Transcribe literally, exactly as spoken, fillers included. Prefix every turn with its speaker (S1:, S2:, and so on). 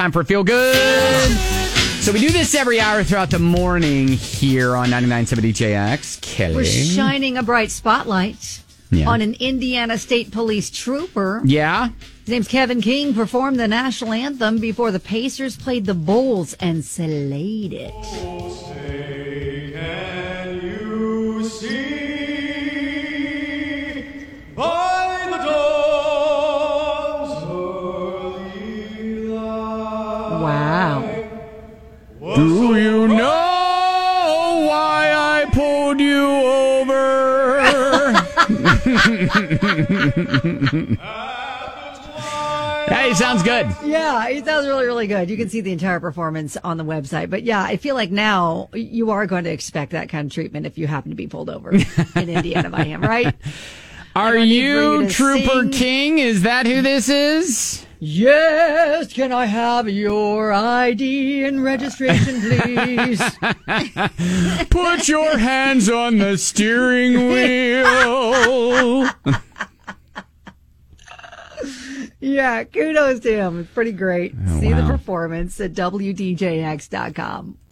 S1: Time for Feel Good. So we do this every hour throughout the morning here on ninety-nine point seven D J X. Kelly.
S2: We're shining a bright spotlight
S1: yeah.
S2: on an Indiana State Police trooper.
S1: Yeah?
S2: His name's Kevin King, performed the national anthem before the Pacers played the Bulls and slayed it.
S3: Oh, say, can you see by the dawn's early light?
S2: Wow.
S1: Do you know why I pulled you over? Hey, sounds good.
S2: Yeah, it sounds really, really good. You can see the entire performance on the website. But yeah, I feel like now you are going to expect that kind of treatment if you happen to be pulled over in Indiana by him, right?
S1: Are
S2: you,
S1: you Trooper
S2: sing.
S1: King? Is that who this is?
S2: Yes, can I have your I D and registration, please?
S1: Put your hands on the steering wheel.
S2: Yeah, kudos to him. It's pretty great.
S1: Oh,
S2: See
S1: wow.
S2: the performance at W D J X dot com.